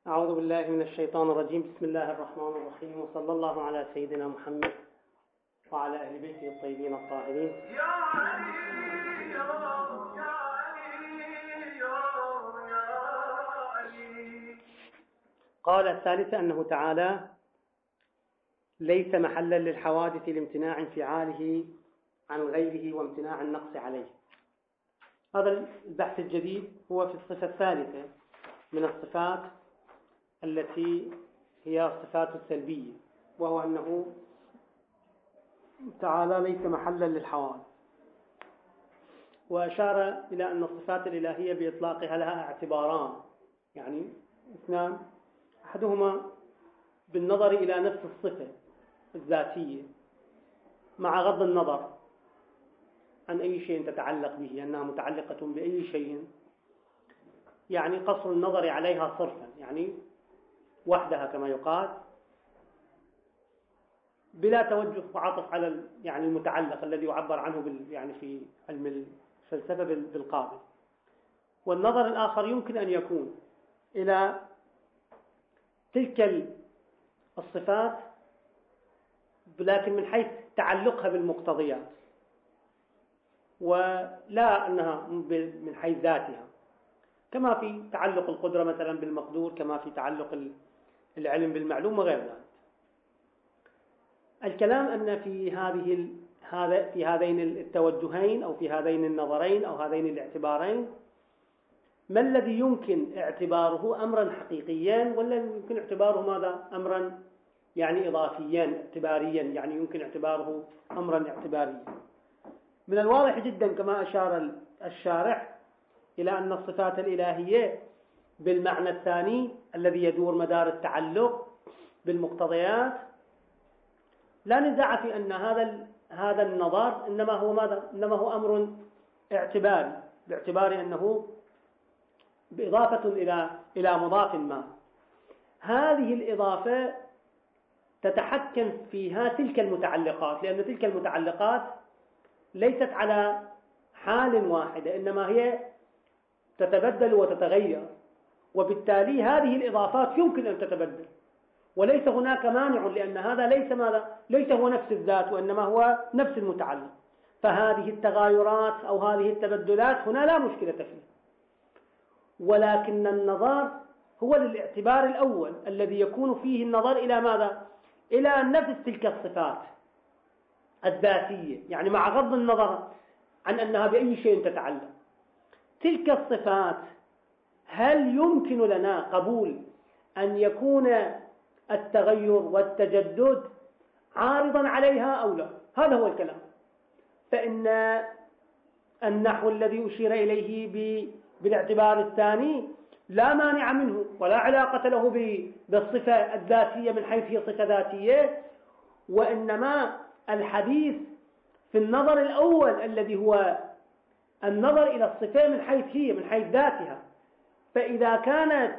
أعوذ بالله من الشيطان الرجيم. بسم الله الرحمن الرحيم، وصلى الله على سيدنا محمد وعلى أهل بيته الطيبين الطاهرين. يا علي يا علي يا علي. قال الثالثة أنه تعالى ليس محلا للحوادث لامتناع انفعاله عن غيره وامتناع النقص عليه. هذا البحث الجديد هو في الصفة الثالثة من الصفات التي هي الصفات السلبية، وهو أنه تعالى ليس محلا للحوادث، وأشار إلى أن الصفات الإلهية بإطلاقها لها اعتباران، يعني اثنان، أحدهما بالنظر إلى نفس الصفة الذاتية مع غض النظر عن أي شيء تتعلق به، أنها متعلقة بأي شيء، يعني قصر النظر عليها صرفا، يعني وحدها كما يقال، بلا توجه وعطف على يعني المتعلق الذي يعبر عنه يعني في علم الفلسفة بالقابل. والنظر الآخر يمكن أن يكون إلى تلك الصفات لكن من حيث تعلقها بالمقتضيات، ولا أنها من حيث ذاتها، كما في تعلق القدرة مثلا بالمقدور، كما في تعلق العلم بالمعلوم وغير ذلك. الكلام أن في هذين التوجهين أو في هذين النظرين أو هذين الاعتبارين ما الذي يمكن اعتباره أمرا حقيقيا، ولا يمكن اعتباره ماذا؟ أمرا يعني إضافيا اعتباريا، يعني يمكن اعتباره أمرا اعتباريا. من الواضح جدا كما أشار الشارح إلى أن الصفات الإلهية بالمعنى الثاني الذي يدور مدار التعلق بالمقتضيات لا نزاع في أن هذا النظر إنما هو ماذا؟ إنما هو أمر اعتباري، باعتبار أنه بإضافة إلى مضاف ما. هذه الإضافة تتحكم فيها تلك المتعلقات، لأن تلك المتعلقات ليست على حال واحدة، إنما هي تتبدل وتتغير، وبالتالي هذه الإضافات يمكن أن تتبدل، وليس هناك مانع، لأن هذا ليس هو نفس الذات، وإنما هو نفس المتعلق. فهذه التغايرات أو هذه التبدلات هنا لا مشكلة فيها، ولكن النظر هو للاعتبار الأول الذي يكون فيه النظر إلى ماذا؟ إلى نفس تلك الصفات الذاتية، يعني مع غض النظر عن أنها بأي شيء تتعلق. تلك الصفات هل يمكن لنا قبول أن يكون التغير والتجدد عارضا عليها أو لا؟ هذا هو الكلام. فإن النحو الذي أشير إليه بالاعتبار الثاني لا مانع منه ولا علاقة له بالصفة الذاتية من حيث هي صفة ذاتية، وإنما الحديث في النظر الأول الذي هو النظر إلى الصفة من حيث ذاتها. فإذا كانت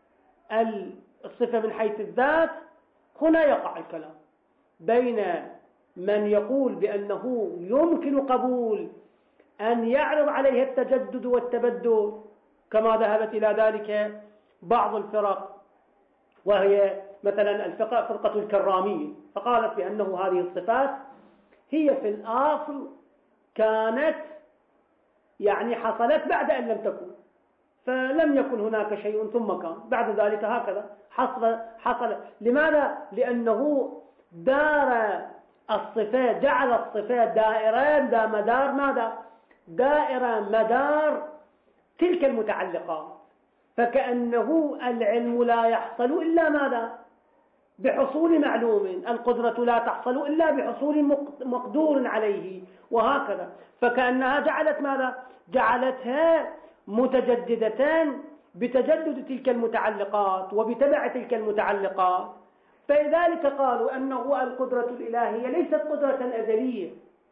الصفة من حيث الذات، هنا يقع الكلام بين من يقول بأنه يمكن قبول أن يعرض عليها التجدد والتبدل كما ذهبت إلى ذلك بعض الفرق، وهي مثلا فرقة الكرامية، فقالت بأنه هذه الصفات هي في الأصل كانت يعني حصلت بعد أن لم تكن، فلم يكن هناك شيء ثم كان، بعد ذلك هكذا حصل. لماذا؟ لأنه دار الصفة، جعل الصفة دائران ذا مدار ماذا؟ دائرة مدار تلك المتعلقات، فكأنه العلم لا يحصل إلا ماذا؟ بحصول معلوم، القدرة لا تحصل إلا بحصول مقدور عليه، وهكذا. فكأنها جعلت ماذا؟ جعلتها متجددتان بتجدد تلك المتعلقات وبتبع تلك المتعلقات. فلذلك قالوا أنه القدرة الإلهية ليست قدرة أزلية،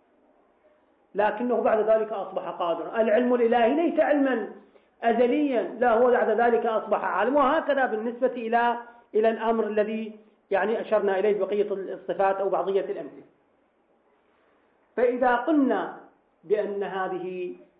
لكنه بعد ذلك أصبح قادرا. العلم الإلهي ليس علما أزليا، لا، هو بعد ذلك أصبح عالم. وهكذا بالنسبة إلى الأمر الذي يعني أشرنا إليه بقية الصفات أو بعضية الأمثلة. فإذا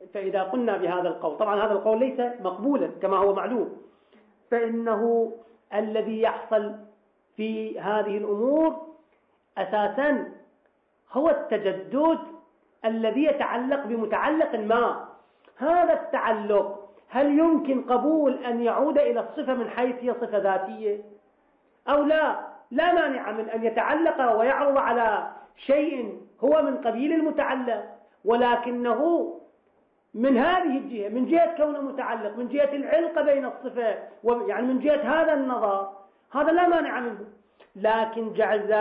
قلنا بهذا القول، طبعا هذا القول ليس مقبولا كما هو معلوم، فإنه الذي يحصل في هذه الأمور أساسا هو التجدد الذي يتعلق بمتعلق ما. هذا التعلق هل يمكن قبول أن يعود إلى الصفة من حيث هي صفة ذاتية أو لا؟ لا مانع من أن يتعلق ويعرض على شيء هو من قبيل المتعلق، ولكنه من هذه الجهة، من جهة كونه متعلق، من جهة العلقة بين الصفة، يعني من جهة هذا النظر، هذا لا مانع منه. لكن جعل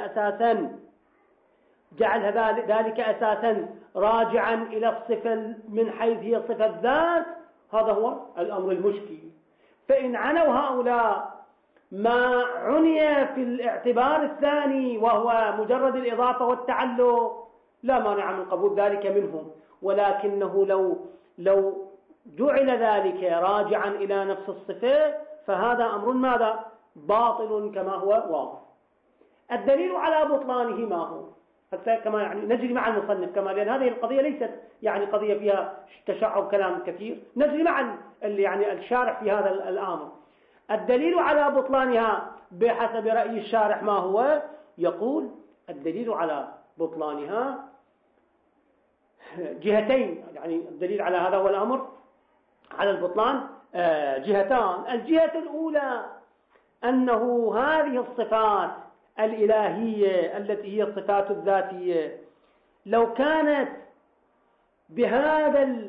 ذلك أساسا راجعا إلى الصفة من حيث هي صفة الذات، هذا هو الأمر المشكل. فإن عنوا هؤلاء ما عني في الاعتبار الثاني وهو مجرد الإضافة والتعلق، لا مانع من قبول ذلك منهم، ولكنه لو جعل ذلك راجعا إلى نفس الصفة فهذا أمر ماذا؟ باطل كما هو واضح. الدليل على بطلانه ما هو؟ حتى كما يعني نجري مع المصنف كما، لأن هذه القضية ليست يعني قضية فيها تشعب كلام كثير، نجري مع يعني الشارح في هذا الأمر. الدليل على بطلانها بحسب رأي الشارح ما هو؟ يقول الدليل على بطلانها جهتين، يعني الدليل على هذا هو الأمر على البطلان جهتان. الجهة الأولى أنه هذه الصفات الإلهية التي هي الصفات الذاتية لو كانت بهذا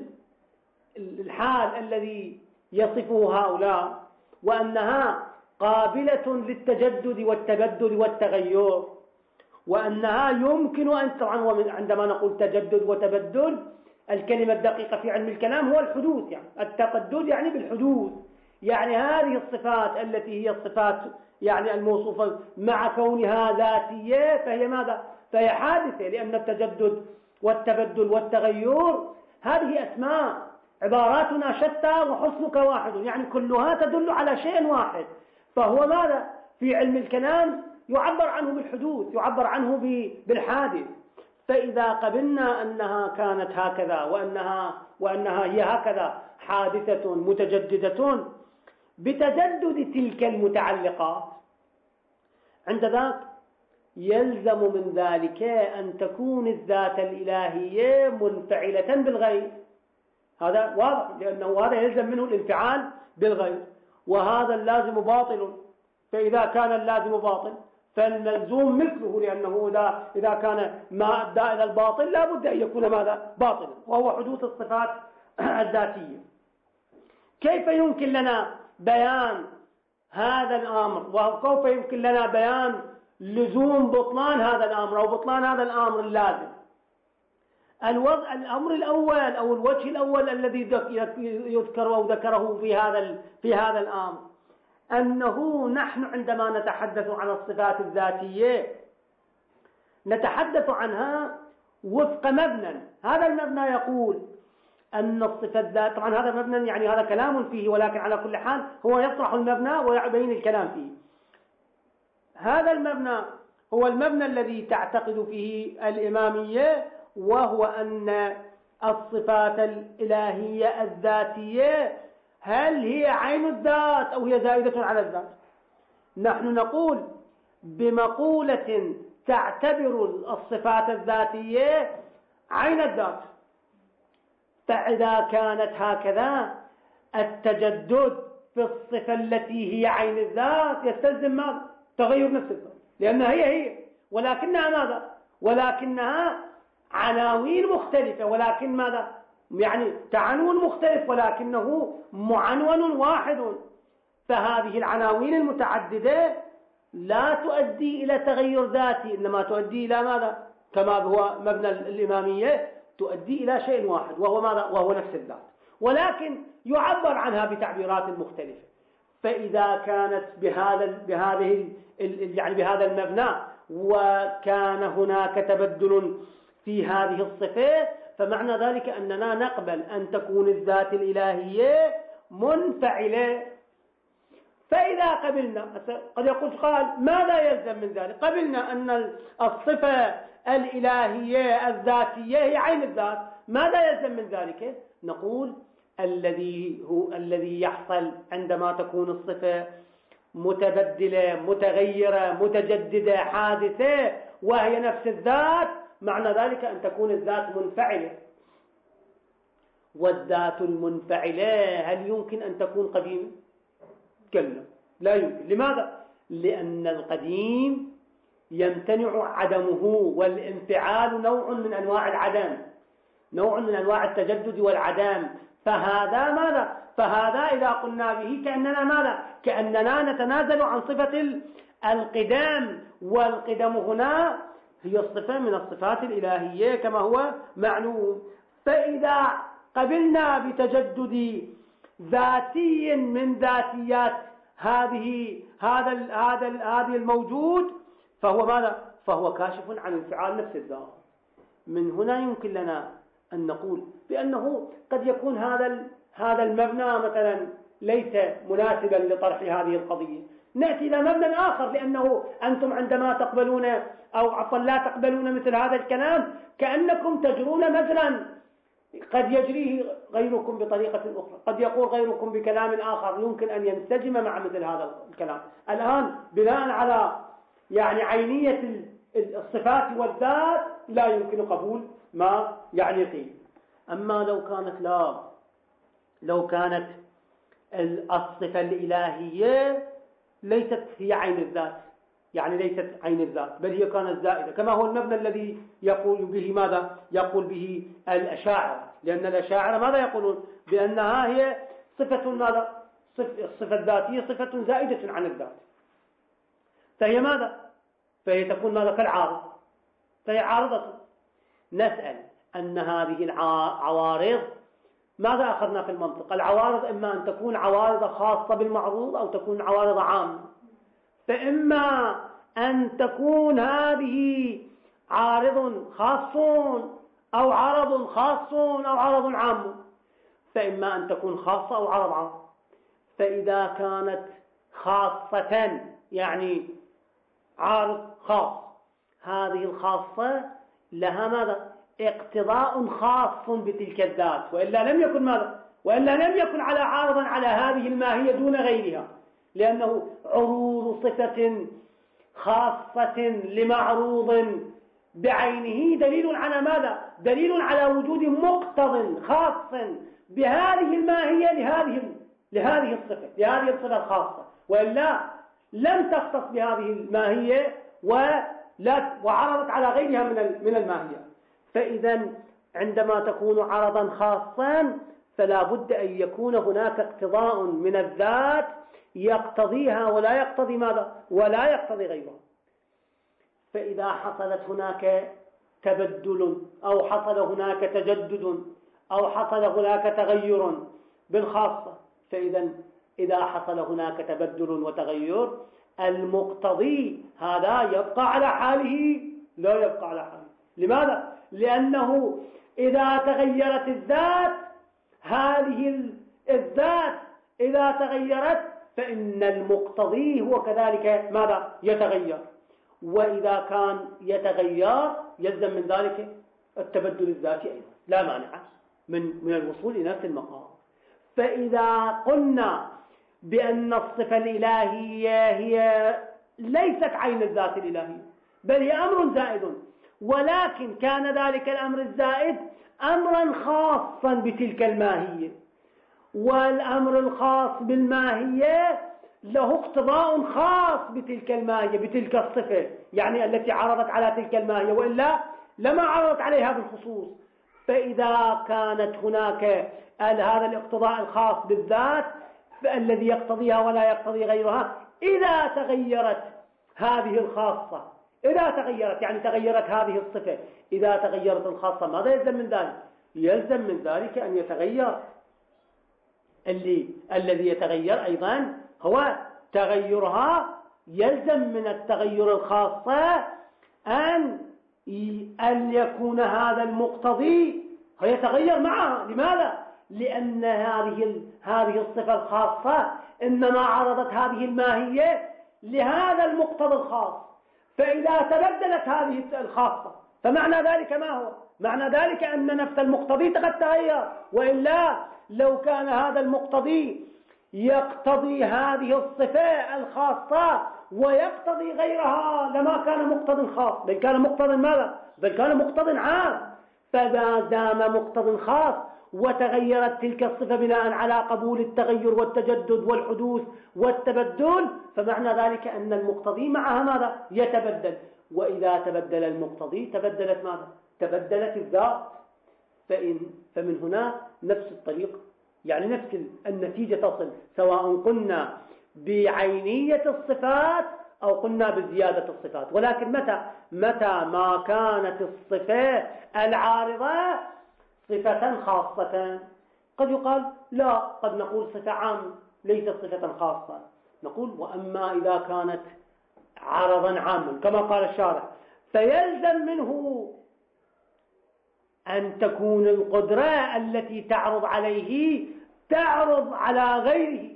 الحال الذي يصفه هؤلاء، وأنها قابلة للتجدد والتبدل والتغير، وأنها يمكن أن طبعا عندما نقول تجدد وتبدل الكلمة الدقيقة في علم الكلام هو الحدوث، يعني التقدد يعني بالحدوث، يعني هذه الصفات التي هي الصفات يعني الموصوفة مع كونها ذاتية فهي ماذا؟ فهي حادثة، لأن التجدد والتبدل والتغير هذه أسماء، عباراتنا شتى وحسنك واحد، يعني كلها تدل على شيء واحد. فهو ماذا؟ في علم الكلام يعبر عنه بالحدوث، يعبر عنه بالحادث. فإذا قبلنا أنها كانت هكذا وأنها هي هكذا حادثة متجددة بتجدد تلك المتعلقات، عند ذاك يلزم من ذلك أن تكون الذات الإلهية منفعلة بالغير. هذا واضح، لأنه هذا يلزم منه الانفعال بالغير، وهذا اللازم باطل. فإذا كان اللازم باطل فالملزوم مثله، لأنه إذا كان ما أدى إلى الباطل لا بد أن يكون ماذا؟ باطلا، وهو حدوث الصفات الذاتية. كيف يمكن لنا بيان هذا الأمر، وكيف يمكن لنا بيان لزوم بطلان هذا الأمر أو بطلان هذا الأمر اللازم؟ الأمر الأول أو الوجه الأول الذي يذكر أو ذكره في هذا الأمر أنه نحن عندما نتحدث عن الصفات الذاتية نتحدث عنها وفق مبنى. هذا المبنى يقول أن الصفة الذات، طبعا هذا مبنى يعني هذا كلام فيه، ولكن على كل حال هو يطرح المبنى ويبين الكلام فيه. هذا المبنى هو المبنى الذي تعتقد فيه الإمامية، وهو أن الصفات الإلهية الذاتية هل هي عين الذات أو هي زائدة على الذات؟ نحن نقول بمقولة تعتبر الصفات الذاتية عين الذات، فإذا كانت هكذا التجدد في الصفة التي هي عين الذات يستلزم ماذا؟ تغير نفس الذات، لأنها هي ولكنها ماذا؟ ولكنها عناوين مختلفة، ولكن ماذا؟ يعني تعنون مختلف ولكنه معنون واحد. فهذه العناوين المتعددة لا تؤدي إلى تغير ذاتي، إنما تؤدي إلى ماذا؟ كما هو مبنى الإمامية، تؤدي إلى شيء واحد وهو ماذا؟ وهو نفس الذات، ولكن يعبر عنها بتعبيرات مختلفة. فإذا كانت بهذا المبنى وكان هناك تبدل في هذه الصفة، فمعنى ذلك أننا نقبل أن تكون الذات الإلهية منفعلة. فإذا قبلنا، قد يقول قال ماذا يلزم من ذلك؟ قبلنا أن الصفة الإلهية الذاتية هي عين الذات، ماذا يلزم من ذلك؟ نقول الذي يحصل عندما تكون الصفة متبدلة متغيرة متجددة حادثة وهي نفس الذات، معنى ذلك أن تكون الذات منفعلة. والذات المنفعلة هل يمكن أن تكون قديمة؟ كلا، لا يمكن. لماذا؟ لأن القديم يمتنع عدمه، والانفعال نوع من أنواع العدم، نوع من أنواع التجدد والعدم. فهذا ماذا؟ فهذا إذا قلنا به كأننا ماذا؟ كأننا نتنازل عن صفة القدام، والقدم هنا هي الصفة من الصفات الإلهية كما هو معلوم. فإذا قبلنا بتجدد ذاتي من ذاتيات هذا الموجود، فهو ماذا؟ فهو كاشف عن انفعال نفس الذات. من هنا يمكن لنا أن نقول بأنه قد يكون هذا المبنى مثلا ليس مناسبا لطرح هذه القضية، نأتي إلى مبنى آخر، لأنه أنتم عندما تقبلون أو عفوا لا تقبلون مثل هذا الكلام كأنكم تجرون مجرا قد يجريه غيركم بطريقة أخرى، قد يقول غيركم بكلام آخر يمكن أن ينسجم مع مثل هذا الكلام. الآن بناء على عينية الصفات والذات لا يمكن قبول ما قيل. أما لو كانت الصفة الإلهية ليست هي عين الذات، ليست عين الذات بل هي كانت زائدة، كما هو المبنى الذي يقول به ماذا؟ يقول به الأشاعرة، لأن الأشاعرة ماذا يقولون؟ بأنها هي صفة ماذا؟ الصفة الذاتية صفة زائدة عن الذات، فهي ماذا؟ فهي تكون ماذا؟ كالعارض، فهي عارضة. نسأل أن هذه العوارض ماذا أخذنا في المنطق؟ العوارض إما أن تكون عوارض خاصة بالمعروض أو تكون عوارض عامة، فإما أن تكون هذه عارض خاص أو عرض خاص أو عرض عام، فإما أن تكون خاصة أو عرض عام. فإذا كانت خاصة عارض خاص، هذه الخاصة لها ماذا؟ اقتضاء خاص بتلك الذات، وإلا لم يكن ماذا؟ وإلا لم يكن على عارضا على هذه الماهية دون غيرها، لأنه عروض صفة خاصة لمعروض بعينه دليل على ماذا؟ دليل على وجود مقتض خاص بهذه الماهية لهذه الصفة الخاصة، وإلا لم تختص بهذه الماهية وعرضت على غيرها من الماهية. فإذا عندما تكون عرضا خاصا فلا بد أن يكون هناك اقتضاء من الذات يقتضيها ولا يقتضي ماذا؟ ولا يقتضي غيرها. فإذا حصلت هناك تبدل أو حصل هناك تجدد أو حصل هناك تغير بالخاصة، إذا حصل هناك تبدل وتغير المقتضي هذا يبقى على حاله؟ لا يبقى على حاله. لماذا؟ لأنه إذا تغيرت الذات، هذه الذات إذا تغيرت فإن المقتضي هو كذلك ماذا؟ يتغير، وإذا كان يتغير يلزم من ذلك التبدل الذاتي أيضا، لا مانع من الوصول إلى نفس المقام. فإذا قلنا بأن الصفة الإلهية هي ليست عين الذات الإلهية بل هي أمر زائد، ولكن كان ذلك الأمر الزائد أمرا خاصا بتلك الماهية، والأمر الخاص بالماهية له اقتضاء خاص بتلك الماهية بتلك الصفة التي عرضت على تلك الماهية، وإلا لما عرضت عليها بالخصوص. فإذا كانت هناك هذا الاقتضاء الخاص بالذات الذي يقتضيها ولا يقتضي غيرها، إذا تغيرت هذه الخاصة، إذا تغيرت تغيرت هذه الصفة، إذا تغيرت الخاصة ماذا يلزم من ذلك؟ يلزم من ذلك أن يتغير الذي يتغير أيضا هو تغيرها. يلزم من التغير الخاصة أن يكون هذا المقتضي يتغير معها. لماذا؟ لأن هذه الصفة الخاصة إنما عرضت هذه الماهية لهذا المقتضى الخاص، فإذا تبدلت هذه الخاصة فمعنى ذلك ما هو؟ معنى ذلك أن نفس المقتضي قد تغير، وإلا لو كان هذا المقتضي يقتضي هذه الصفة الخاصة ويقتضي غيرها لما كان مقتض خاص، بل كان مقتض ماذا؟ بل كان مقتض عام. فما دام مقتض خاص وتغيرت تلك الصفة بناء على قبول التغير والتجدد والحدوث والتبدل، فمعنى ذلك أن المقتضي معها ماذا؟ يتبدل. وإذا تبدل المقتضي تبدلت ماذا؟ تبدلت الذات. فمن هنا نفس الطريق، يعني نفس النتيجة تصل، سواء قلنا بعينية الصفات أو قلنا بزيادة الصفات. ولكن متى ما كانت الصفة العارضة صفة خاصة، قد يقال لا، قد نقول صفة عامة ليست صفة خاصة، نقول وأما إذا كانت عرضا عاما كما قال الشارع فيلزم منه أن تكون القدرة التي تعرض عليه تعرض على غيره.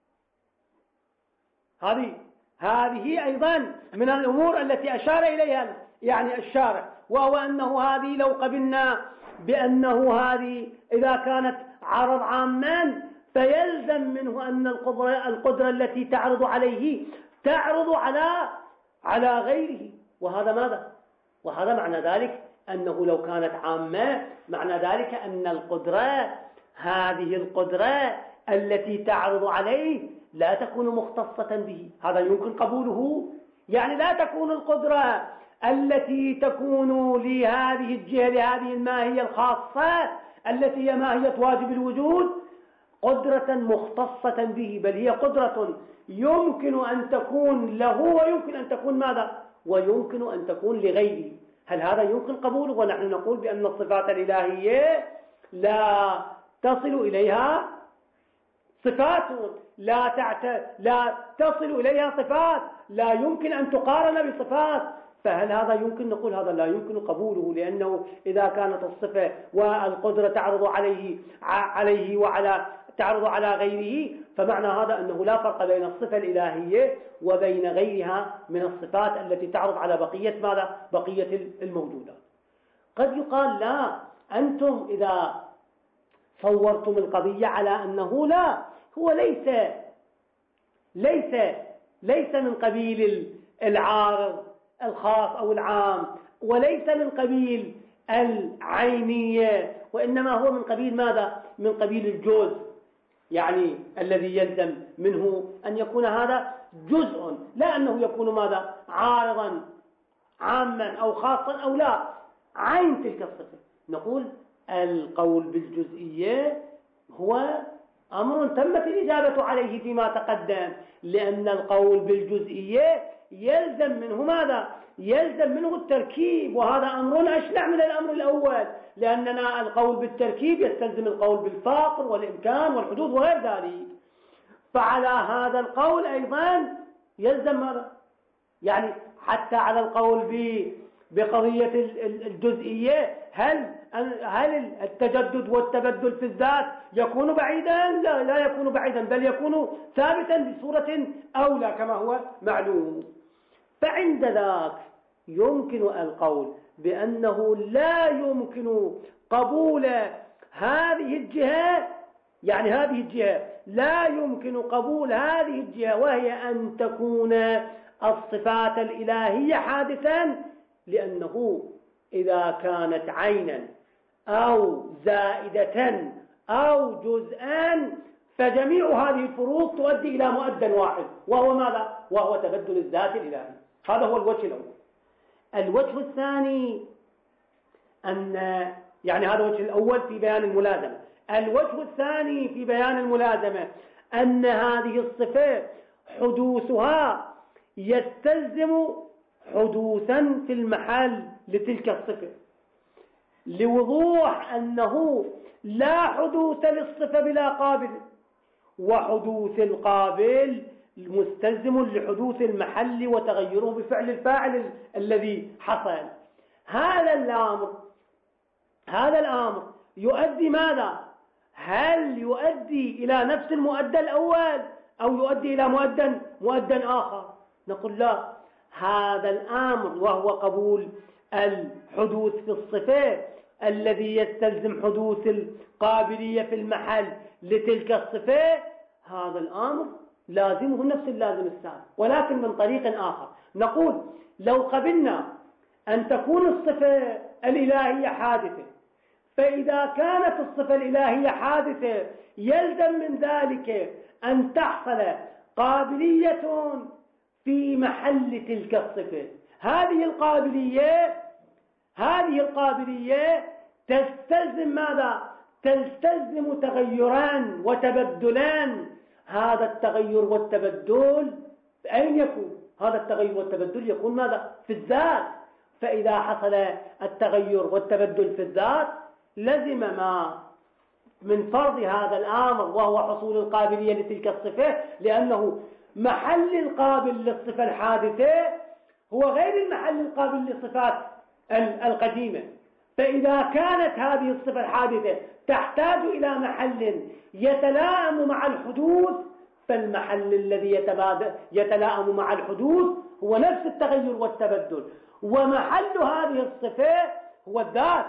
هذه أيضا من الأمور التي أشار إليها يعني الشارع، وهو أنه هذه لو قبلنا بأنه هذه إذا كانت عرض عاما فيلزم منه أن القدرة التي تعرض عليه تعرض على غيره. وهذا ماذا؟ وهذا معنى ذلك أنه لو كانت عامة معنى ذلك أن هذه القدرة التي تعرض عليه لا تكون مختصة به. هذا يمكن قبوله، يعني لا تكون القدرة التي تكون لهذه الجهة لهذه الماهية الخاصة التي هي ماهية واجب الوجود قدرة مختصة به، بل هي قدرة يمكن أن تكون له ويمكن أن تكون ماذا؟ ويمكن أن تكون لغيره. هل هذا يمكن قبوله؟ ونحن نقول بأن الصفات الإلهية لا تصل إليها صفات، لا تصل إليها صفات، لا يمكن أن تقارن بصفات. فهل هذا يمكن؟ نقول هذا لا يمكن قبوله، لأنه إذا كانت الصفة والقدرة تعرض عليه تعرض على غيره، فمعنى هذا أنه لا فرق بين الصفة الإلهية وبين غيرها من الصفات التي تعرض على بقية ماذا؟ بقية الموجودات. قد يقال لا، أنتم إذا صورتم القضية على أنه لا، هو ليس من قبيل العارض الخاص أو العام، وليس من قبيل العينية، وإنما هو من قبيل ماذا؟ من قبيل الجزء، يعني الذي يلزم منه أن يكون هذا جزء، لا أنه يكون ماذا؟ عارضا عاما أو خاصا أو لا، عين تلك الصفة. نقول القول بالجزئية هو أمر تمت الإجابة عليه فيما تقدم، لأن القول بالجزئية يلزم منه ماذا؟ يلزم منه التركيب، وهذا أمر أشنع من الأمر الأول، لأننا القول بالتركيب يستلزم القول بالفاقر والإمكان والحدود وغير ذلك. فعلى هذا القول أيضا يلزم ماذا؟ يعني حتى على القول بقضية الجزئية، هل التجدد والتبدل في الذات يكون بعيدا؟ لا يكون بعيدا، بل يكون ثابتا بصورة أولى كما هو معلوم. فعند ذاك يمكن القول بأنه لا يمكن قبول هذه الجهة، يعني هذه الجهة لا يمكن قبول هذه الجهة، وهي أن تكون الصفات الإلهية حادثا، لأنه إذا كانت عينا أو زائدة أو جزءا فجميع هذه الفروق تؤدي إلى مؤدى واحد، وهو ماذا؟ وهو تبدل الذات الإلهي. هذا هو الوجه الأول. الوجه الثاني يعني هذا الوجه الأول في بيان الملازمة. الوجه الثاني في بيان الملازمة أن هذه الصفة حدوثها يستلزم حدوثا في المحل لتلك الصفة، لوضوح أنه لا حدوث للصفة بلا قابل، وحدوث القابل مستلزم لحدوث المحل وتغيره بفعل الفاعل الذي حصل. هذا الأمر يؤدي ماذا؟ هل يؤدي إلى نفس المؤدى الأول أو يؤدي إلى مؤدى آخر؟ نقول لا، هذا الأمر وهو قبول الحدوث في الصفة الذي يستلزم حدوث القابلية في المحل لتلك الصفة، هذا الأمر لازمه نفس اللازم السابق، ولكن من طريق آخر. نقول لو قبلنا أن تكون الصفة الإلهية حادثة، فإذا كانت الصفة الإلهية حادثة يلزم من ذلك أن تحصل قابلية في محل تلك الصفة. هذه القابلية تستلزم ماذا؟ تستلزم تغيران وتبدلان. هذا التغير والتبدل أين يكون؟ هذا التغير والتبدل يكون ماذا؟ في الذات. فإذا حصل التغير والتبدل في الذات لزم ما من فرض هذا الأمر، وهو حصول القابلية لتلك الصفة، لأنه محل القابل للصفة الحادثة هو غير المحل القابل للصفات القديمة. فإذا كانت هذه الصفة الحادثة تحتاج إلى محل يتلائم مع الحدوث، فالمحل الذي يتلائم مع الحدوث هو نفس التغير والتبدل، ومحل هذه الصفة هو الذات.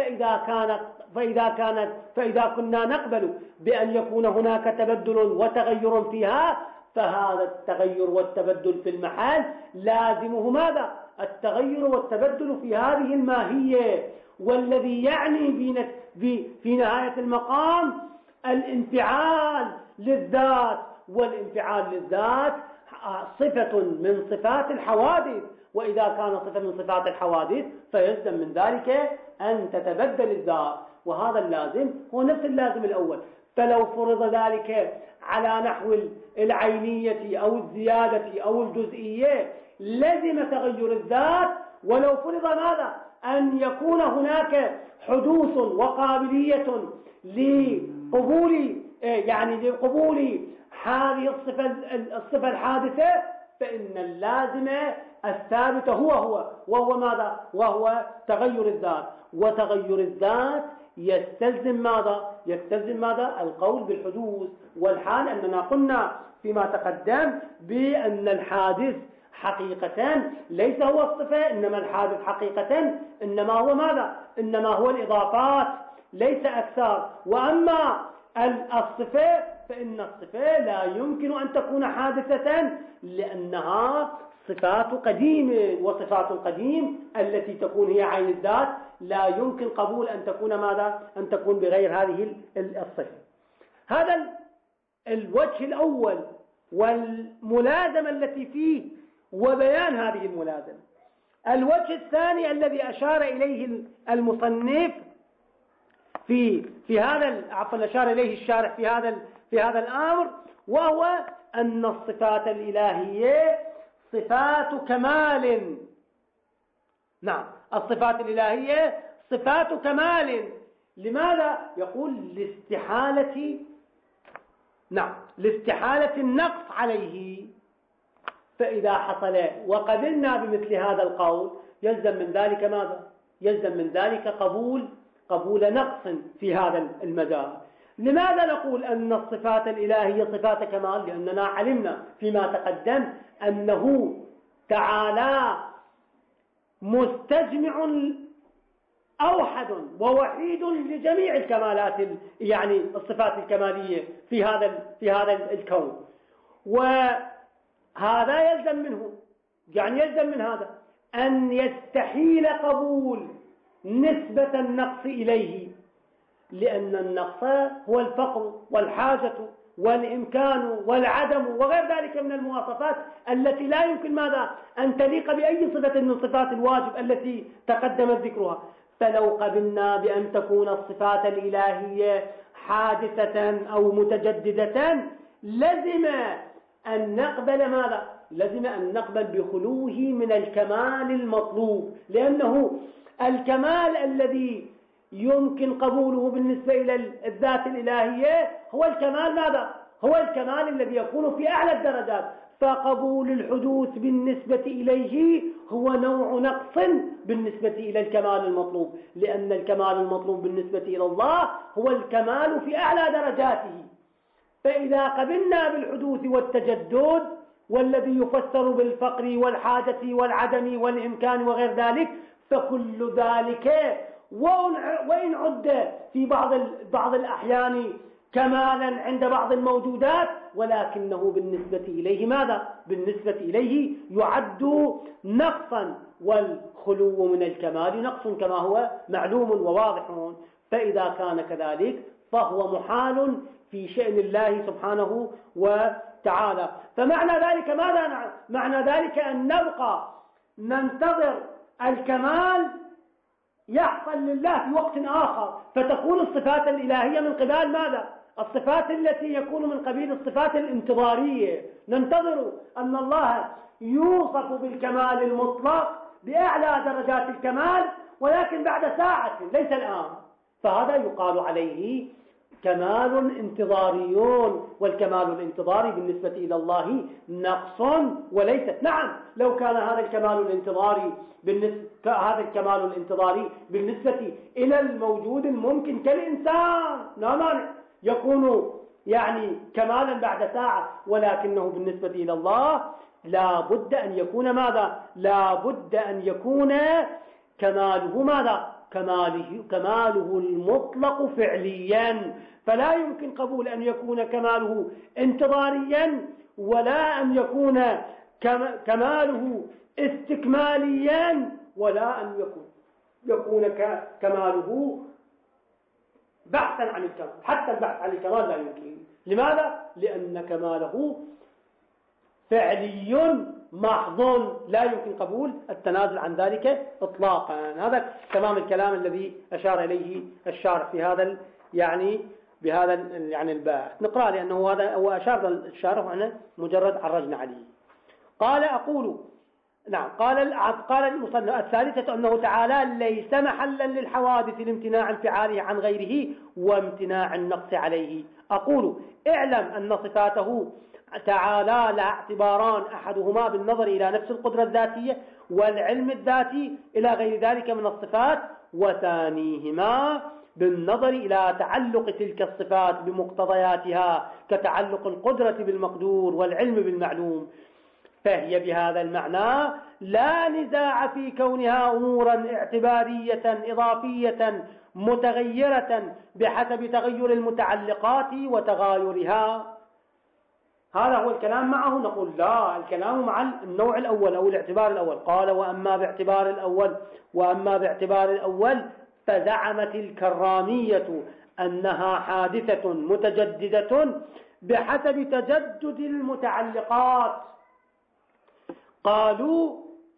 فإذا كنا نقبل بأن يكون هناك تبدل وتغير فيها، فهذا التغير والتبدل في المحل لازمه ماذا؟ التغير والتبدل في هذه الماهية. والذي يعني في نهاية المقام الانفعال للذات، والانفعال للذات صفة من صفات الحوادث، وإذا كان صفة من صفات الحوادث فيلزم من ذلك أن تتبدل الذات، وهذا اللازم هو نفس اللازم الأول. فلو فرض ذلك على نحو العينية أو الزيادة أو الجزئية لزم تغير الذات. ولو فرض ماذا؟ أن يكون هناك حدوث وقابلية لقبول هذه الصفة الحادثة، فإن اللازم الثابت وهو ماذا؟ وهو تغير الذات. وتغير الذات يستلزم ماذا؟ القول بالحدوث. والحال أننا قلنا فيما تقدم بأن الحادث حقيقة ليس هو الصفة، إنما الحادث حقيقة إنما هو ماذا؟ إنما هو الإضافات ليس أكثر. وأما الصفة فإن الصفة لا يمكن أن تكون حادثة، لأنها صفات قديمة، وصفات القديم التي تكون هي عين الذات لا يمكن قبول أن تكون ماذا؟ أن تكون بغير هذه الصفة. هذا الوجه الأول والملازمة التي فيه وبيان هذه الملازمة. الوجه الثاني الذي أشار إليه المصنف في هذا أشار إليه الشارح في هذا الأمر، وهو أن الصفات الإلهية صفات كمال. نعم، الصفات الإلهية صفات كمال. لماذا؟ يقول لاستحالة النقص عليه. فإذا حصل وقبلنا بمثل هذا القول يلزم من ذلك ماذا؟ يلزم من ذلك قبول نقص في هذا المجال. لماذا نقول أن الصفات الإلهية صفات كمال؟ لأننا علمنا فيما تقدم أنه تعالى مستجمع أوحد ووحيد لجميع الكمالات، يعني الصفات الكمالية في هذا الكون. وهذا يلزم منه، يلزم من هذا أن يستحيل قبول نسبة النقص إليه، لأن النقص هو الفقر والحاجة والإمكان والعدم وغير ذلك من المواصفات التي لا يمكن ماذا؟ أن تليق بأي صفة من صفات الواجب التي تقدم ذكرها. فلو قبلنا بأن تكون الصفات الإلهية حادثة أو متجددة لزم أن نقبل ماذا؟ لزم أن نقبل بخلوه من الكمال المطلوب، لأنه الكمال الذي يمكن قبوله بالنسبة إلى الذات الإلهية هو الكمال ماذا؟ هو الكمال الذي يكون في أعلى الدرجات. فقبول الحدوث بالنسبة إليه هو نوع نقص بالنسبة إلى الكمال المطلوب، لأن الكمال المطلوب بالنسبة إلى الله هو الكمال في أعلى درجاته. فإذا قبلنا بالحدوث والتجدد والذي يفسر بالفقر والحاجة والعدم والإمكان وغير ذلك، فكل ذلك وإن عد في بعض الأحيان كمالا عند بعض الموجودات، ولكنه بالنسبة إليه ماذا؟ بالنسبة إليه يعد نقصا، والخلو من الكمال نقص كما هو معلوم وواضح. فإذا كان كذلك فهو محال في شأن الله سبحانه وتعالى. فمعنى ذلك ماذا؟ معنى ذلك أن نبقى ننتظر الكمال يحصل لله في وقت آخر، فتكون الصفات الإلهية من قبال ماذا؟ الصفات التي يكون من قبيل الصفات الانتظارية. ننتظر أن الله يوصف بالكمال المطلق بأعلى درجات الكمال، ولكن بعد ساعة ليس الآن، فهذا يقال عليه كمال انتظاري، والكمال الانتظاري بالنسبة إلى الله نقص وليس. نعم، لو كان هذا الكمال الانتظاري بالنسبة إلى الموجود الممكن كالإنسان لا مانع يكون يعني كمالا بعد ساعة، ولكنه بالنسبة إلى الله لا بد أن يكون ماذا؟ لا بد أن يكون كماله ماذا؟ كماله المطلق فعليا، فلا يمكن قبول أن يكون كماله انتظاريا، ولا أن يكون كماله استكماليا، ولا أن يكون كماله بحثا عن الكمال. حتى البحث عن الكمال لا يمكن. لماذا؟ لأن كماله فعلي محض، لا يمكن قبول التنازل عن ذلك إطلاقا. هذا تمام الكلام الذي أشار إليه الشارح في هذا بهذا الباحث. نقرأ لأنه هذا هو أشار الشارح وأنا مجرد عرجنا عليه. قال أقول نعم. قال المصنف الثالثة أنه تعالى ليس محلا للحوادث لامتناع انفعاله عن غيره وامتناع النقص عليه. أقول اعلم أن صفاته تعالى لها اعتباران، أحدهما بالنظر إلى نفس القدرة الذاتية والعلم الذاتي إلى غير ذلك من الصفات، وثانيهما بالنظر إلى تعلق تلك الصفات بمقتضياتها كتعلق القدرة بالمقدور والعلم بالمعلوم. فهي بهذا المعنى لا نزاع في كونها أمورا اعتبارية إضافية متغيرة بحسب تغير المتعلقات وتغايرها. هذا هو الكلام معه. نقول لا، الكلام مع النوع الأول أو الاعتبار الأول. قال وأما باعتبار الأول فزعمت الكرامية أنها حادثة متجددة بحسب تجدد المتعلقات. قالوا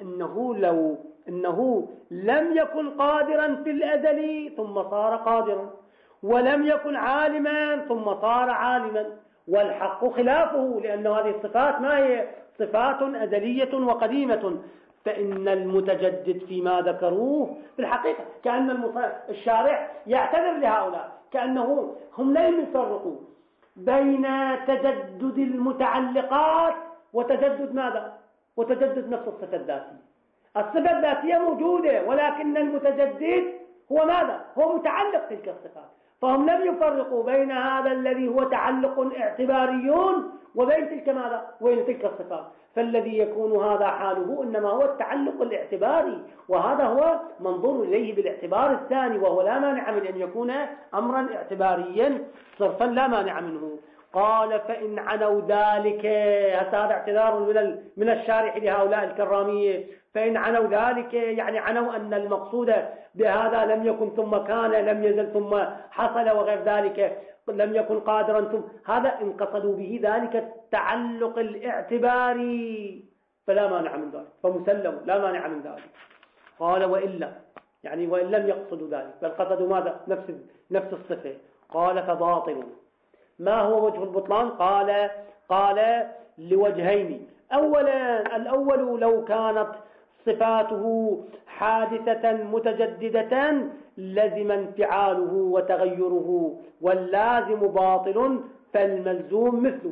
إنه لم يكن قادرا في الأزل ثم صار قادرا، ولم يكن عالما ثم صار عالما، والحق خلافه، لأن هذه الصفات ما هي صفات أزلية وقديمة. فإن المتجدد فيما ذكروه في الحقيقة كأن الشارع يعتذر لهؤلاء، كأنه هم لم يفرقوا بين تجدد المتعلقات وتجدد ماذا؟ وتجدد نفس الصفة الذاتية. الصفة الذاتية موجودة، ولكن المتجدد هو ماذا؟ هو متعلق تلك الصفات. فهم لم يفرقوا بين هذا الذي هو تعلق اعتباري وبين تلك ماذا؟ وبين تلك الصفات. فالذي يكون هذا حاله إنما هو التعلق الاعتباري، وهذا هو منظور إليه بالاعتبار الثاني، وهو لا مانع من أن يكون أمرا اعتباريا صرفا لا مانع منه. قال فإن عنوا ذلك، هذا اعتذار من الشارح لهؤلاء الكرامية. فإن عنوا ذلك يعني عنوا أن المقصود بهذا لم يكن ثم كان، لم يزل ثم حصل وغير ذلك، لم يكن قادرا ثم، هذا إن قصدوا به ذلك التعلق الاعتباري فلا مانع من ذلك، فمسلم لا مانع من ذلك. قال وإلا يعني وإن لم يقصدوا ذلك بل قصدوا ماذا؟ نفس الصفة. قال فباطل. ما هو وجه البطلان؟ قال لوجهين. أولا، الأول لو كانت صفاته حادثة متجددة لزم انفعاله وتغيره، واللازم باطل فالملزوم مثله.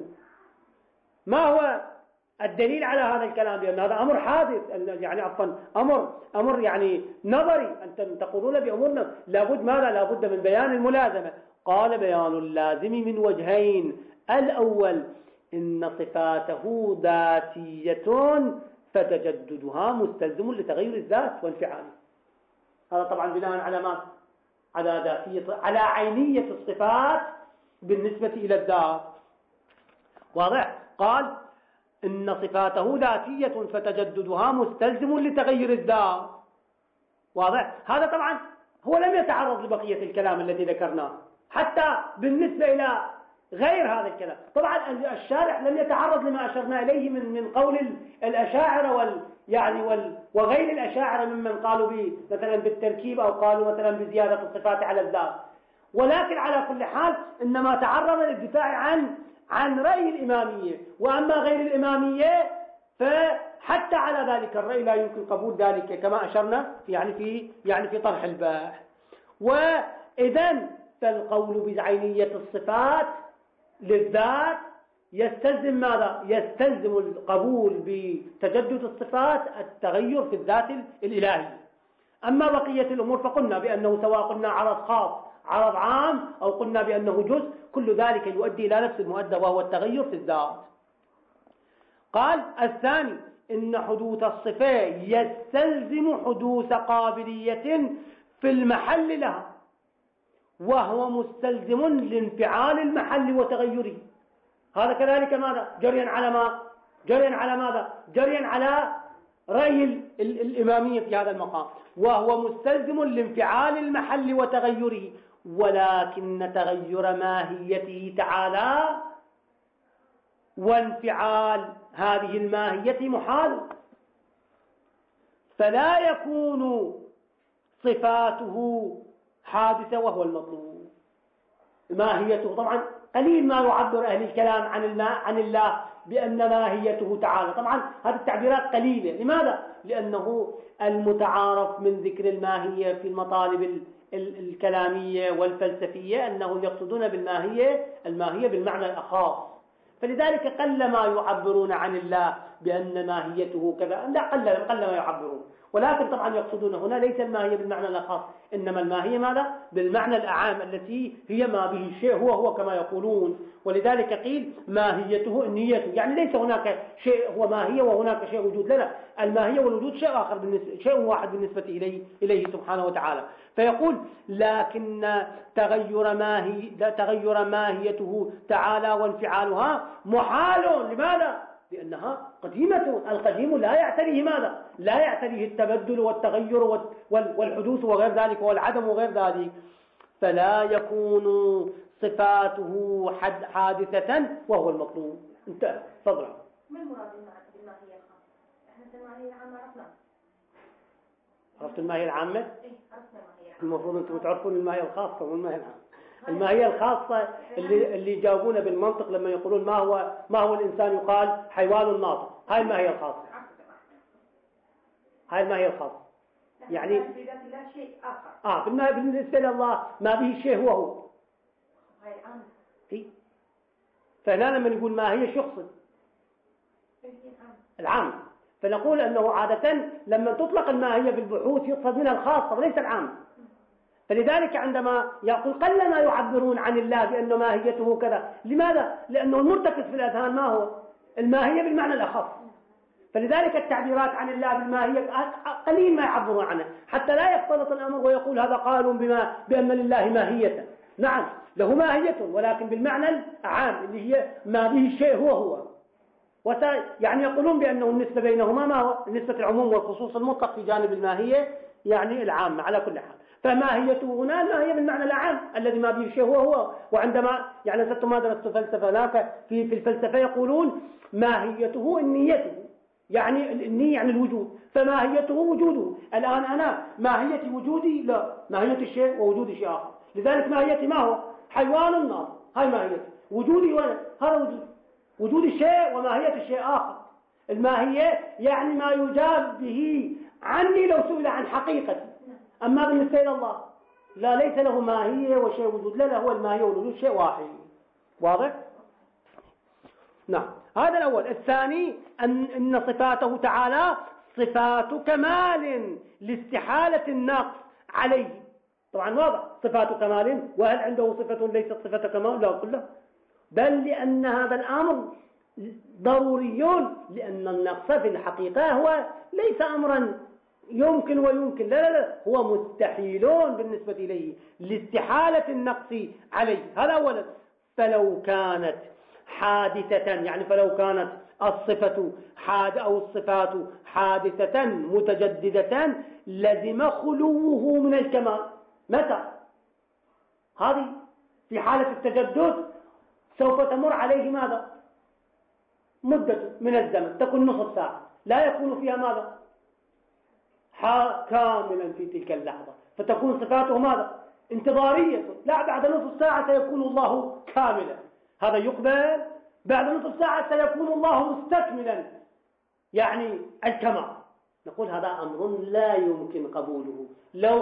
ما هو الدليل على هذا الكلام؟ لأن هذا أمر حادث، يعني عفوا أمر يعني نظري، أنتم تقولون بأمورنا لابد ماذا؟ لابد من بيان الملازمة. قال بيان اللازم من وجهين. الأول إن صفاته ذاتية فتجددها مستلزم لتغير الذات وانفعاله. هذا طبعا بناء على ما؟ على ذاتية، على عينية الصفات بالنسبة إلى الذات. واضح؟ قال إن صفاته ذاتية فتجددها مستلزم لتغير الذات. واضح؟ هذا طبعا هو لم يتعرض لبقية الكلام الذي ذكرناه، حتى بالنسبة إلى غير هذا الكلام. طبعا الشارح لم يتعرض لما أشرنا إليه من قول الأشاعرة وغير الأشاعرة ممن قالوا مثلا بالتركيب أو قالوا مثلا بزيادة الصفات على الذات، ولكن على كل حال إنما تعرض للدفاع عن رأي الإمامية. وأما غير الإمامية فحتى على ذلك الرأي لا يمكن قبول ذلك كما أشرنا في طرح الباحث. وإذن فالقول بعينية الصفات للذات يستلزم ماذا؟ يستلزم القبول بتجدد الصفات التغير في الذات الإلهية. أما بقية الأمور فقلنا بأنه سواء قلنا عرض خاص عرض عام أو قلنا بأنه جزء، كل ذلك يؤدي إلى نفس المؤدى وهو التغير في الذات. قال الثاني إن حدوث الصفة يستلزم حدوث قابلية في المحل لها، وهو مستلزم لانفعال المحل وتغيره. هذا كذلك ماذا؟ جريا على ماذا؟ جريا على رأي الإمامية في هذا المقام، وهو مستلزم لانفعال المحل وتغيره، ولكن تغير ماهيته تعالى وانفعال هذه الماهية محال، فلا يكون صفاته حادثة وهو المطلوب. ماهيته طبعا قليل ما يعبر أهل الكلام عن الله بأن ماهيته تعالى، طبعا هذه التعبيرات قليلة. لماذا؟ لأنه المتعارف من ذكر الماهية في المطالب الكلامية والفلسفية أنهم يقصدون الماهية بالمعنى الأخاص، فلذلك قل ما يعبرون عن الله بأن ماهيته كذا، لا قل ما يعبرون. ولكن طبعا يقصدون هنا ليس الماهية بالمعنى الأخاص، إنما الماهية ماذا؟ بالمعنى الأعام التي هي ما به الشيء هو كما يقولون. ولذلك قيل ماهيته النية، يعني ليس هناك شيء هو ماهية وهناك شيء وجود، لا، الماهية والوجود شيء آخر، شيء واحد بالنسبة إليه سبحانه وتعالى. فيقول لكن تغير ماهيته تعالى وانفعالها محال. لماذا؟ لأنها قديمة، القديم لا يعتريه ماذا؟ لا يعتريه التبدل والتغير والحدوث وغير ذلك والعدم وغير ذلك، فلا يكون صفاته حادثة وهو المطلوب. انتهى. تفضل. ما المراد بالماهية الخاصة؟ احنا الماهية العامة عرفت الماهية العامة؟ ايه عرفنا الماهية العامة. المفروض انتم تعرفون الماهية الخاصة والماهية العامة. الماهية الخاصة اللي يجاوبون بالمنطق لما يقولون ما هو الإنسان يقال حيوان ناطق، هاي الماهية الخاصة. هاي الماهية الخاصة يعني بذات الله شيء آخر. بالنسبة لله ما به شيء هو هاي العامة. فهنا لما نقول ماهية شخص العام، فنقول أنه عادة لما تطلق الماهية بالبحوث يقصد منها الخاصة وليس العام. فلذلك عندما يقول قل ما يعبرون عن الله بأن ماهيته كذا. لماذا؟ لأنه المرتكز في الأذهان ما هو؟ الماهية بالمعنى الأخص. فلذلك التعبيرات عن الله بالماهية قليل ما يعبرون عنها، حتى لا يختلط الأمر ويقول هذا قالوا بأن لله ماهية. نعم له ماهية ولكن بالمعنى العام اللي هي ما به الشيء هو. يعني يقولون بأنه النسبة بينهما ما هو؟ نسبة العموم والخصوص المطلق في جانب الماهية يعني العامة على كل حال. فماهيته هنا الماهية بالمعنى العام الذي ما به شيء هو. وعندما يعني ستم ما درست فلسفة هناك في الفلسفة يقولون ماهيته النية، يعني النية يعني الوجود، فماهيته وجوده. الآن أنا ماهيتي وجودي؟ لا، ماهية الشيء ووجودي شيء آخر. لذلك ماهيتي ما هو؟ حيوان ناطق، هاي ماهيتي. وجودي ولا هذا وجود الشيء وماهية الشيء آخر. الماهية يعني ما يجاب به عني لو سئل عن حقيقتي. أما بالنسبة إلى الله لا، ليس له ماهية وشيء وجود، لا هو الماهية والوجود شيء واحد. واضح؟ نعم. هذا الأول. الثاني أن صفاته تعالى صفات كمال لاستحالة النقص عليه. طبعا واضح صفات كمال، وهل عنده صفة ليست صفة كمال؟ لا كله، بل لأن هذا الأمر ضروري، لأن النقص في الحقيقة هو ليس أمرا يمكن ويمكن، لا هو مستحيل بالنسبة إليه لاستحالة النقص عليه. هذا أولا. فلو كانت حادثة، يعني فلو كانت الصفة أو الصفات حادثة متجددة لزم خلوه من الكمال. متى؟ هذه في حالة التجدد سوف تمر عليه ماذا؟ مدة من الزمن تكون نصف ساعة، لا يكون فيها ماذا؟ كاملا في تلك اللحظة، فتكون صفاته ماذا؟ انتظارية. لا، بعد نصف ساعة سيكون الله كاملا، هذا يقبل. بعد نصف ساعة سيكون الله مستكملا، يعني الكمال. نقول هذا أمر لا يمكن قبوله. لو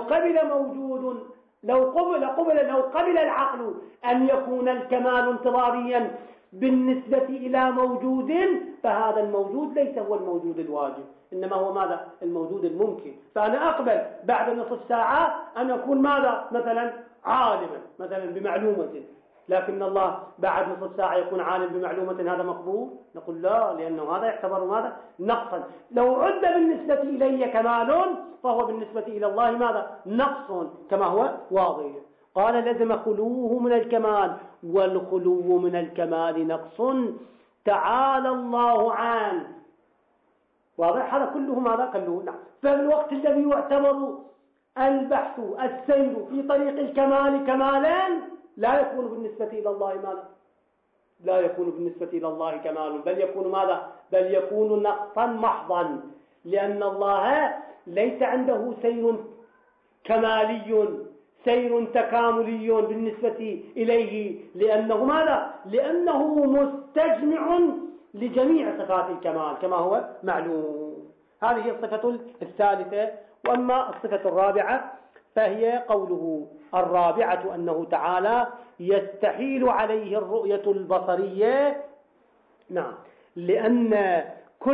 قبل العقل أن يكون الكمال انتظاريا بالنسبة إلى موجود، فهذا الموجود ليس هو الموجود الواجب، إنما هو ماذا؟ الموجود الممكن. فأنا أقبل بعد نصف ساعة أن يكون ماذا؟ مثلا عالما مثلا بمعلومة، لكن الله بعد نصف ساعة يكون عالم بمعلومة، هذا مقبول؟ نقول لا، لأنه هذا يعتبر ماذا؟ نقصا. لو عد بالنسبة إلي كمال فهو بالنسبة إلى الله ماذا؟ نقص، كما هو واضح. قال لزم خلوه من الكمال، والخلو من الكمال نقص تعالى الله عنه. واضح؟ هذا كله ماذا؟ كله نقص. فالوقت الذي يعتبر البحث السير في طريق الكمال كمالا لا يكون بالنسبة إلى الله ماذا؟ لا يكون بالنسبة إلى الله كمال، بل يكون ماذا؟ بل يكون نقصا محضا، لأن الله ليس عنده سير كمالي، سير تكاملي بالنسبة إليه، لأنه ماذا؟ لأنه مستجمع لجميع صفات الكمال كما هو معلوم. هذه الصفة الثالثة. وأما الصفة الرابعة فهي قوله الرابعة أنه تعالى يستحيل عليه الرؤية البصرية. نعم، لأن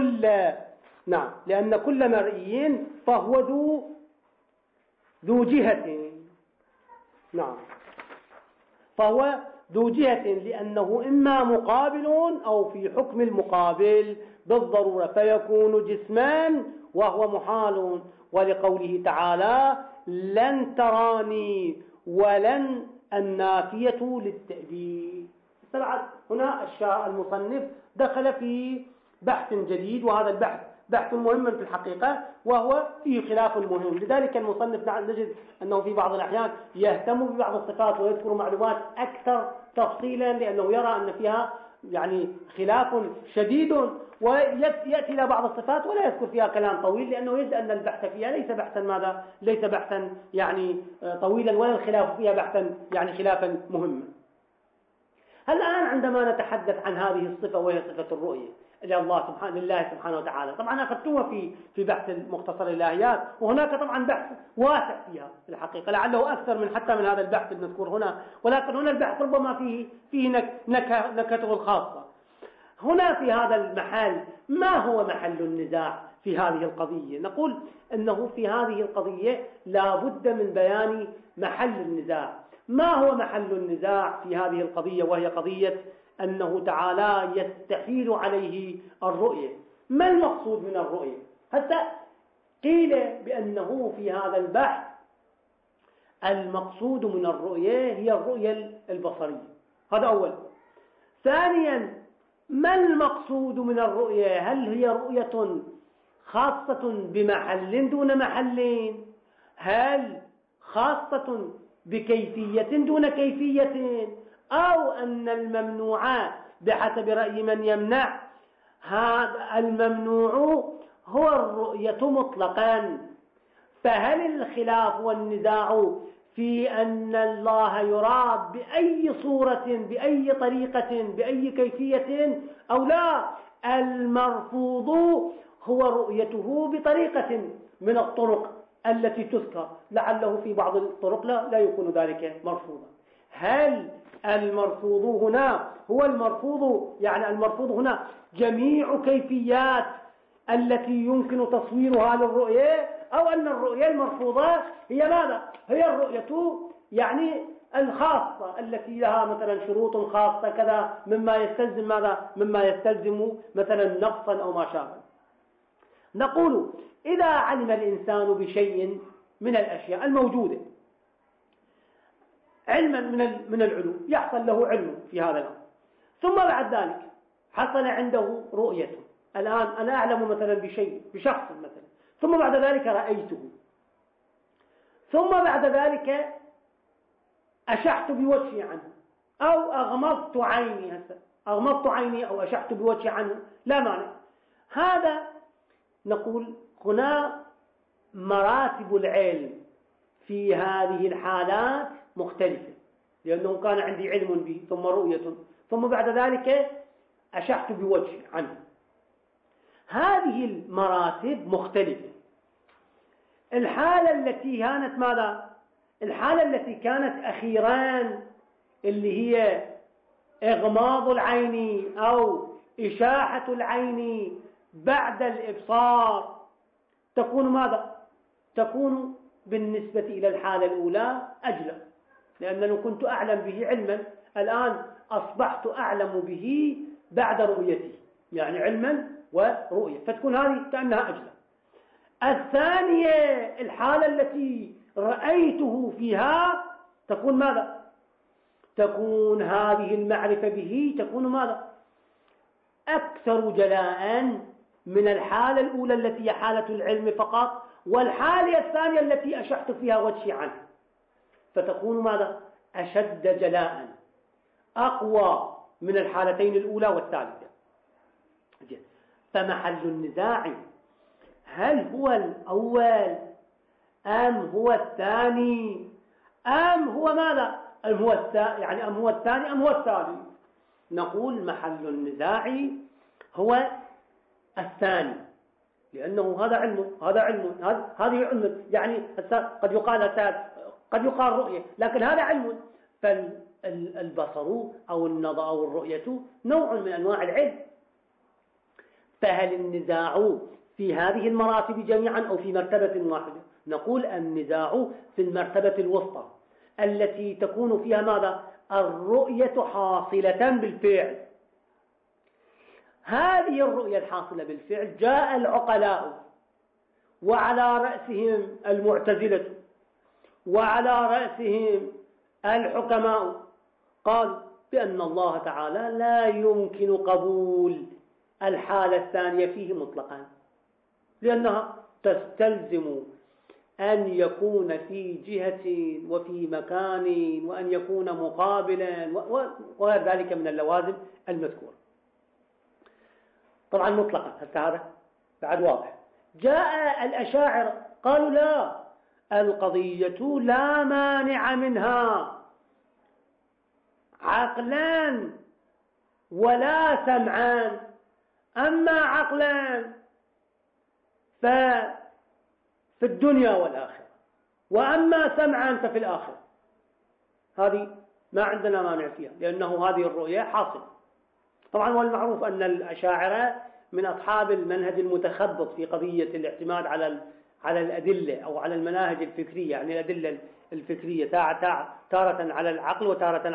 كل مرئي فهو ذو جهة. نعم، فهو ذو جهة، لأنه إما مقابل أو في حكم المقابل بالضرورة، فيكون جسمان وهو محال. ولقوله تعالى لن تراني، ولن النافية للتأبيد. طبعا هنا المصنف دخل في بحث جديد، وهذا البحث بحث مهم في الحقيقة، وهو فيه خلاف مهم. لذلك المصنف نجد أنه في بعض الأحيان يهتم ببعض الصفات ويذكر معلومات أكثر تفصيلا، لأنه يرى أن فيها يعني خلاف شديد، ويأتي إلى بعض الصفات ولا يذكر فيها كلام طويل، لأنه يجد أن البحث فيها ليس بحثا ماذا؟ ليس بحثا يعني طويلا، ولا الخلاف فيها بحثا يعني خلافا مهما. الآن عندما نتحدث عن هذه الصفة وهي صفة الرؤية لله سبحانه وتعالى، طبعا أخذتوها في بحث المختصر الإلهيات، وهناك طبعا بحث واسع فيها في الحقيقة، لعله أكثر حتى من هذا البحث المذكور هنا، ولكن هنا البحث ربما فيه نكهته الخاصة. هنا في هذا المحل ما هو محل النزاع في هذه القضية؟ نقول أنه في هذه القضية لا بد من بيان محل النزاع. ما هو محل النزاع في هذه القضية؟ وهي قضية أنه تعالى يستحيل عليه الرؤية. ما المقصود من الرؤية؟ حتى قيل بأنه في هذا البحث المقصود من الرؤية هي الرؤية البصرية، هذا أول. ثانيا، ما المقصود من الرؤية؟ هل هي رؤية خاصة بمحل دون محلين؟ هل خاصة بكيفية دون كيفية؟ أو أن الممنوع بحسب رأي من يمنع هذا الممنوع هو الرؤية مطلقا؟ فهل الخلاف والنزاع في أن الله يراد بأي صورة بأي طريقة بأي كيفية أو لا؟ المرفوض هو رؤيته بطريقة من الطرق التي تذكر، لعله في بعض الطرق لا يكون ذلك مرفوضا. هل المرفوض هنا هو المرفوض، يعني المرفوض هنا جميع كيفيات التي يمكن تصويرها للرؤية، أو أن الرؤية المرفوضة هي ماذا؟ هي الرؤية يعني الخاصة التي لها مثلا شروط خاصة كذا، مما يستلزم ماذا؟ مما يستلزم مثلا نقصا أو ما شابه. نقول إذا علم الإنسان بشيء من الأشياء الموجودة، علما من العلوم، يحصل له علم في هذا الأمر، ثم بعد ذلك حصل عنده رؤية. الآن أنا أعلم مثلا بشيء، بشخص مثلا، ثم بعد ذلك رأيته، ثم بعد ذلك أشعت بوجهي عنه أو أغمضت عيني، أغمضت عيني أو أشعت بوجهي عنه، لا مانع. هذا نقول هنا مراتب العلم في هذه الحالات مختلفة، لأنه كان عندي علم به ثم رؤية ثم بعد ذلك أشعت بوجهي عنه. هذه المراتب مختلفة. الحالة التي كانت ماذا؟ الحالة التي كانت أخيرا اللي هي إغماض العين أو إشاحة العين بعد الإبصار تكون ماذا؟ تكون بالنسبة إلى الحالة الأولى أجل، لأنني كنت أعلم به علما، الآن أصبحت أعلم به بعد رؤيته، يعني علما ورؤية، فتكون هذه كأنها أجل. الثانية الحالة التي رأيته فيها تكون ماذا؟ تكون هذه المعرفة به تكون ماذا؟ أكثر جلاء من الحالة الأولى التي هي حالة العلم فقط، والحالة الثانية التي أشعت فيها وجهي عنه، فتكون ماذا؟ أشد جلاء، أقوى من الحالتين الأولى والثالثة. فمحل النزاع هل هو الأول أم هو الثاني أم هو ماذا؟ أم هو الثاني أم هو الثالث؟ نقول محل النزاع هو الثاني، لأنه هذا علم، هذا علم، هذه علم، يعني قد يقال رؤية، لكن هذا علم. فالبصر أو النظر أو الرؤية نوع من أنواع العلم. فهل النزاع في هذه المراتب جميعا أو في مرتبة واحدة؟ نقول النزاع في المرتبة الوسطى التي تكون فيها ماذا؟ الرؤية حاصلة بالفعل. هذه الرؤية الحاصلة بالفعل جاء العقلاء وعلى رأسهم المعتزلة وعلى رأسهم الحكماء، قال بأن الله تعالى لا يمكن قبول الحالة الثانية فيه مطلقا، لأنها تستلزم أن يكون في جهة وفي مكان وأن يكون مقابلا وغير ذلك من اللوازم المذكورة. طبعا مطلقا، حتى هذا بعد واضح. جاء الأشاعرة قالوا لا، القضية لا مانع منها عقلان ولا سمعان، أما عقلان ففي الدنيا والآخرة، وأما سمعان ففي الآخرة. هذه ما عندنا مانع فيها، لأنه هذه الرؤية حاصلة. طبعا والمعروف أن الأشاعرة من أصحاب المنهج المتخبط في قضية الاعتماد على الأدلة أو على المناهج الفكرية، يعني الأدلة الفكرية تارة على العقل وتارة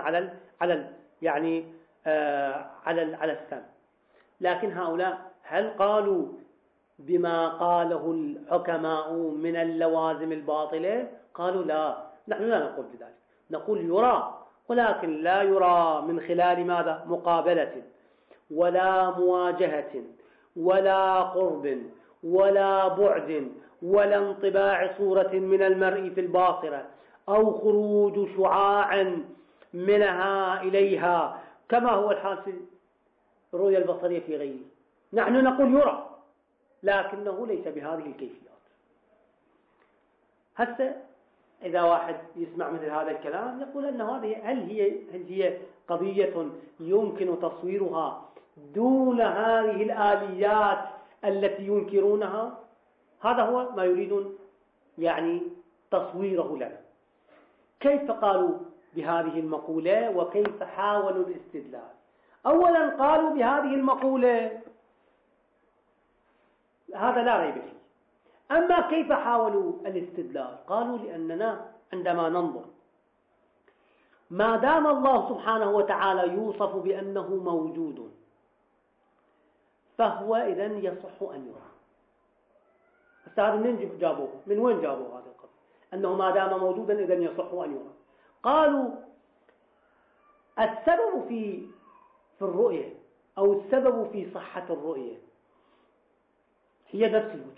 على السمع. لكن هؤلاء هل قالوا بما قاله الحكماء من اللوازم الباطلة؟ قالوا لا، نحن لا نقول بذلك، نقول يرى، ولكن لا يرى من خلال ماذا؟ مقابلة ولا مواجهة ولا قرب ولا بعد ولا انطباع صورة من المرء في الباصرة أو خروج شعاع منها إليها كما هو الحال في الرؤية البصرية في غيره. نحن نقول يرى، لكنه ليس بهذه الكيفيات. هسه إذا واحد يسمع مثل هذا الكلام يقول أن هل هي قضية يمكن تصويرها دون هذه الآليات التي ينكرونها؟ هذا هو ما يريدون تصويره لنا. كيف قالوا بهذه المقولة وكيف حاولوا الاستدلال؟ أولا قالوا بهذه المقولة، هذا لا ريب فيه. أما كيف حاولوا الاستدلال؟ قالوا لأننا عندما ننظر ما دام الله سبحانه وتعالى يوصف بأنه موجود، فهو إذن يصح أن يرى. هذا من وين جابوا هذا القضية؟ أنه ما دام موجودا إذن يصح أن يرى. قالوا السبب في الرؤية أو السبب في صحة الرؤية هي نفس الوجود،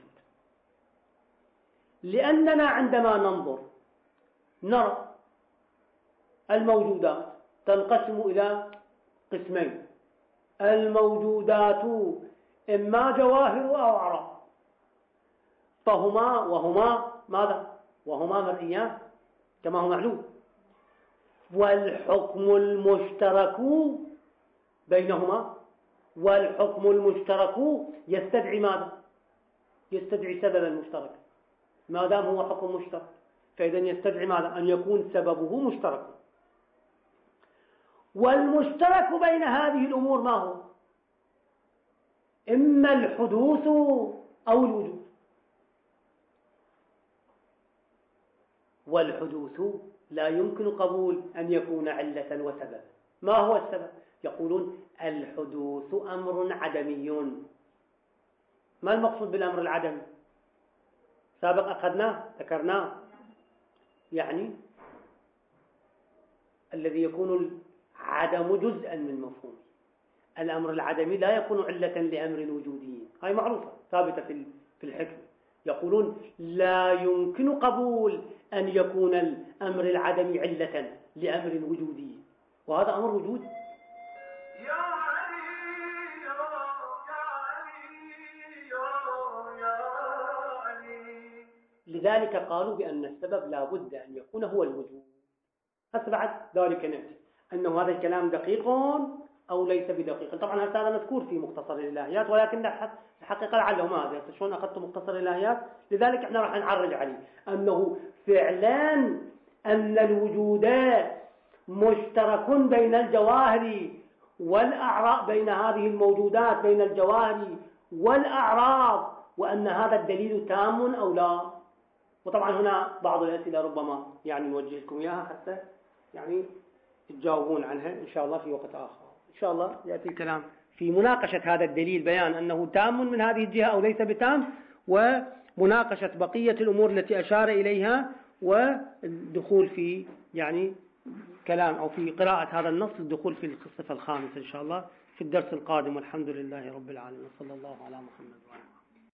لأننا عندما ننظر نرى الموجودات تنقسم إلى قسمين: الموجودات إما جواهر أو أعراض، وهما ماذا؟ وهما مرئيان كما هو معلوم. والحكم المشترك بينهما، والحكم المشترك يستدعي ماذا؟ يستدعي سببا مشتركا. ما دام هو حكم مشترك فإذا يستدعي ماذا؟ أن يكون سببه مشترك. والمشترك بين هذه الأمور ما هو؟ إما الحدوث أو الوجود. والحدوث لا يمكن قبول أن يكون علة وسبب. ما هو السبب؟ يقولون الحدوث أمر عدمي. ما المقصود بالأمر العدمي؟ سابق أخذناه ذكرناه، يعني الذي يكون العدم جزءا من مفهومه. الأمر العدمي لا يكون علة لأمر وجودي، هاي معروفة ثابتة في الحكمة. يقولون لا يمكن قبول أن يكون الأمر العدمي علة لأمر وجودي، وهذا أمر وجود. لذلك قالوا بأن السبب لا بد أن يكون هو الوجود. هسه بعد ذلك نأتي أنه هذا الكلام دقيق أو ليس بدقيق. طبعا هذا مذكور في مختصر الإلهيات، ولكن الحقيقة لعله ما أدري شلون أخذت مختصر الإلهيات، لذلك احنا راح نعرج عليه أنه فعلا أن الوجود مشترك بين الجواهر والأعراض، بين هذه الموجودات بين الجواهر والأعراض، وأن هذا الدليل تام أو لا. وطبعا هنا بعض الأسئلة ربما يعني نوجه لكم إياها حتى يعني تجاوبون عنها إن شاء الله في وقت آخر. إن شاء الله يأتي الكلام في مناقشة هذا الدليل، بيان أنه تام من هذه الجهة أو ليس بتام، ومناقشة بقية الأمور التي أشار إليها، والدخول في يعني كلام أو في قراءة هذا النص، الدخول في الصفة الخامسة إن شاء الله في الدرس القادم. والحمد لله رب العالمين، صلى الله على محمد وعلى آله.